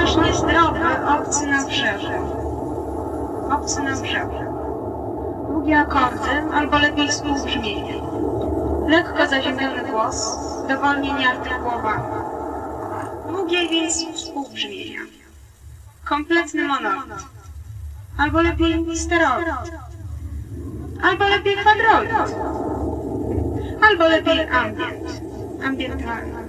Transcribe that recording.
właśnie zdrowy, obcy na brzegu. Obcy na brzegu. Długie akordy, albo lepiej współbrzmienie. Lekko zaziemiony głos, dowolnie nieartykułowany. Długie więc współbrzmienia. Kompletny monolit. Albo lepiej steroid. Albo lepiej kwadroid. Albo lepiej ambient. Ambientalny.